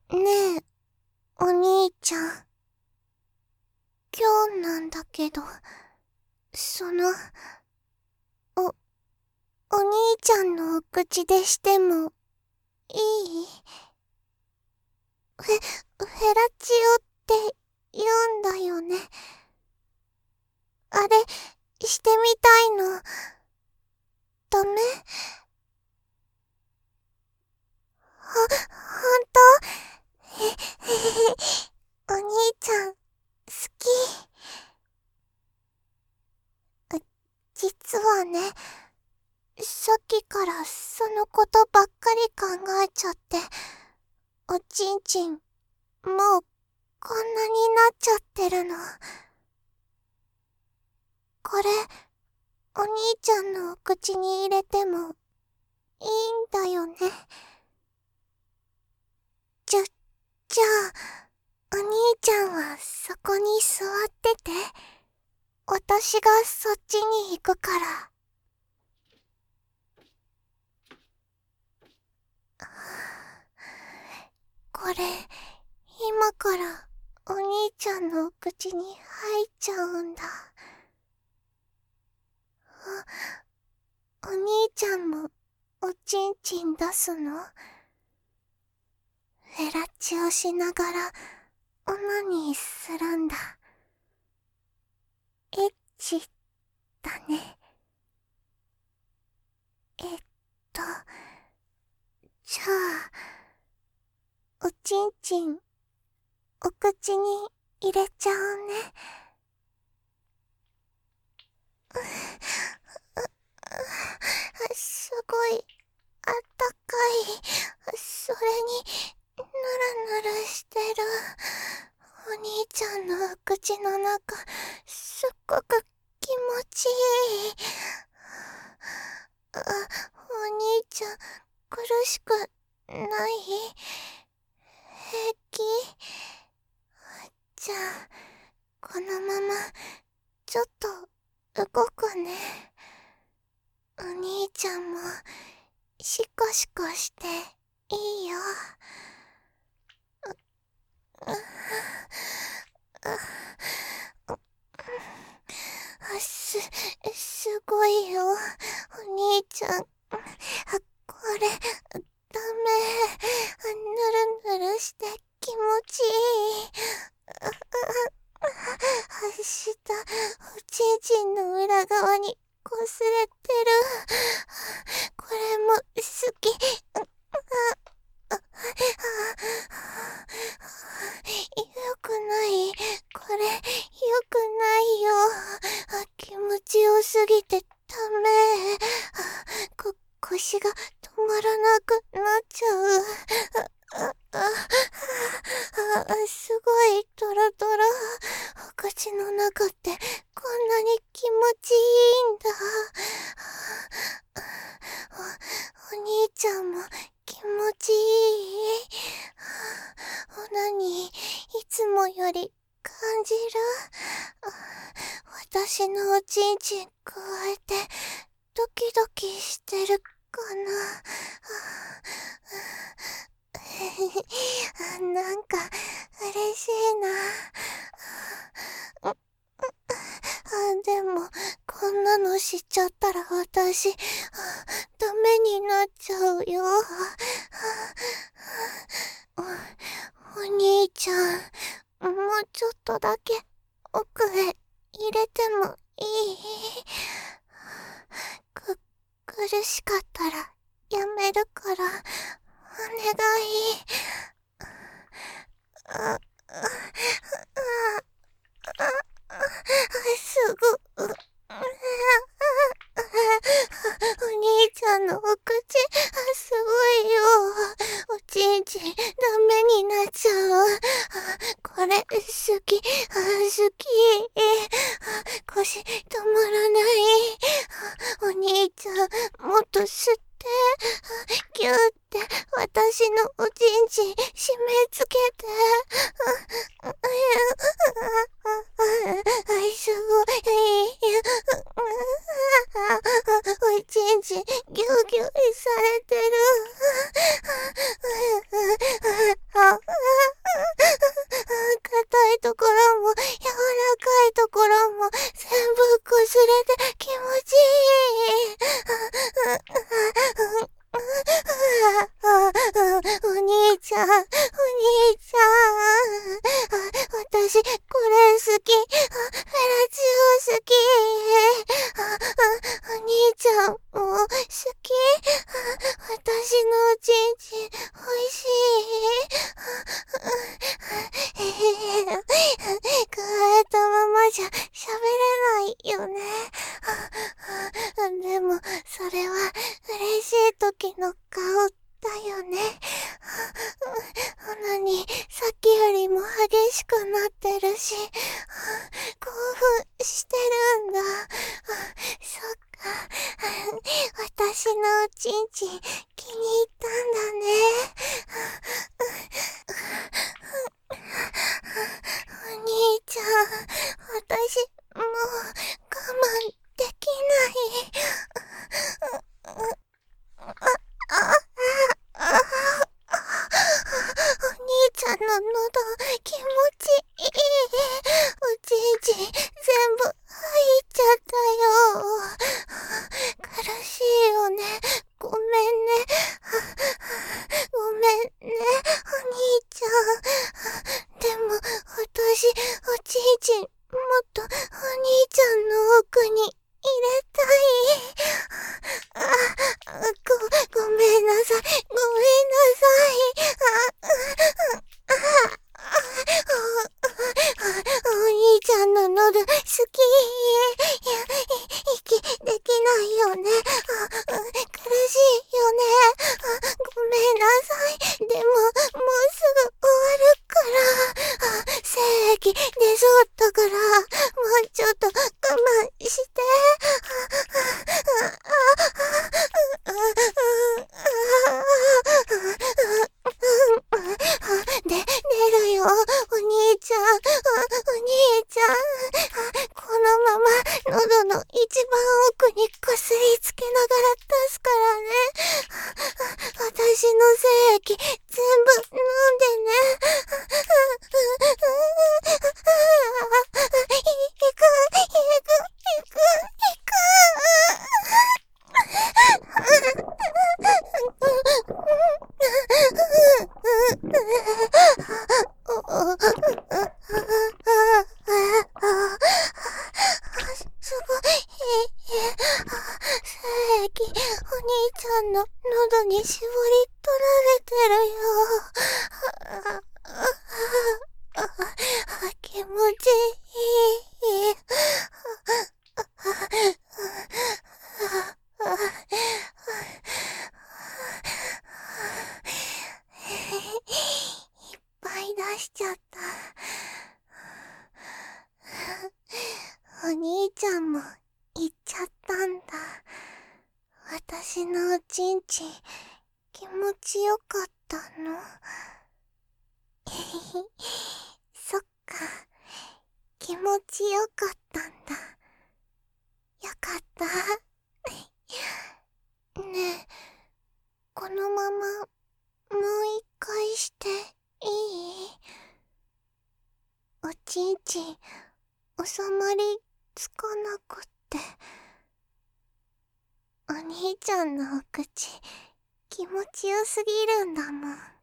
ねえ、お兄ちゃん。今日なんだけど、お、お兄ちゃんのお口でしても、いい？フェラチオって言うんだよね。あれ、してみたいの。ダメ？ほんと？へへへ。お兄ちゃん、好き。実はね、さっきからそのことばっかり考えちゃって、おちんちん、もうこんなになっちゃってるの。これ、お兄ちゃんのお口に入れてもいいんだよね。じゃあ、お兄ちゃんはそこに座ってて、私がそっちに行くから。これ、今からお兄ちゃんのお口に入っちゃうんだ。お兄ちゃんもおちんちん出すの？フェラチオしながらオナニーするんだ。エッチだね。と、じゃあ、おちんちん、お口に入れちゃうね。すごい、あったかい。それに、ぬるぬるしてる。お兄ちゃんのお口の中、すっごく気持ちいい。お兄ちゃん、苦しくない？平気？じゃあ、このまま、ちょっと、動くね。お兄ちゃんも、シコシコしていいよ。すごいよ、お兄ちゃん。これ、ダメ。ぬるぬるして気持ちいい。下、おちんちんの裏側に擦れてる。これも好き。よくない。これ、よくないよ。気持ちよすぎてダメ。腰が止まらなくなっちゃう。すごいトロトロ。お口の中ってこんなに気持ちいいんだ。お兄ちゃんも気持ちいい？オナニー、いつもより感じる？私のおちんちんくわえてドキドキしてるかな？なんか嬉しいな。でもこんなのしちゃったら私ダメになっちゃうよ。お兄ちゃん、もうちょっとだけ奥へ入れてもいい？苦しかったらやめるからお願い。あ、すぐ、お兄ちゃんのお口、すごいよ。おちんちん、ダメになっちゃう。これ、好き、好き。腰、止まらない。お兄ちゃん、もっと吸って、ギューって私のおちんちん締め付けて。すごい。おちんちんギュギュされてる。 ちんちん、おいしい。くわえたままじゃ喋れないよね。でも、それは嬉しい時の顔だよね。なのに、さっきよりも激しくなってるし、興奮してるんだ。そっか。私のおちんちん気に入ったんだね。お兄ちゃん、私もう我慢できない。お兄ちゃんの喉気持ちいい。おちんちん全部入っちゃったよ。苦しいよね。ごめんね。ごめんね、お兄ちゃん。でも、私、おちんちん、もっとお兄ちゃんの奥に入れたい。ごめんなさい。ごめんなさい。お兄ちゃんの喉好き。息できないよね。苦しいよね。ごめんなさい。でも、もうすぐ終わるから。精液出そうだから、もうちょっと我慢して。出るよ、お兄ちゃん。お兄ちゃん。このまま、喉の一番奥にこすりつけながら出すからね。私の精液、全部飲んでね。すごい、精液、お兄ちゃんの喉に絞り取られてるよ。気持ちいい。いっぱい出しちゃった。お兄ちゃんも行っちゃったんだ。私のおちんちん気持ちよかったの。そっか、気持ちよかったんだ。よかった。ねえ、このままもう一回していい？おちんちん収まりつかなくって。お兄ちゃんのお口気持ちよすぎるんだもん。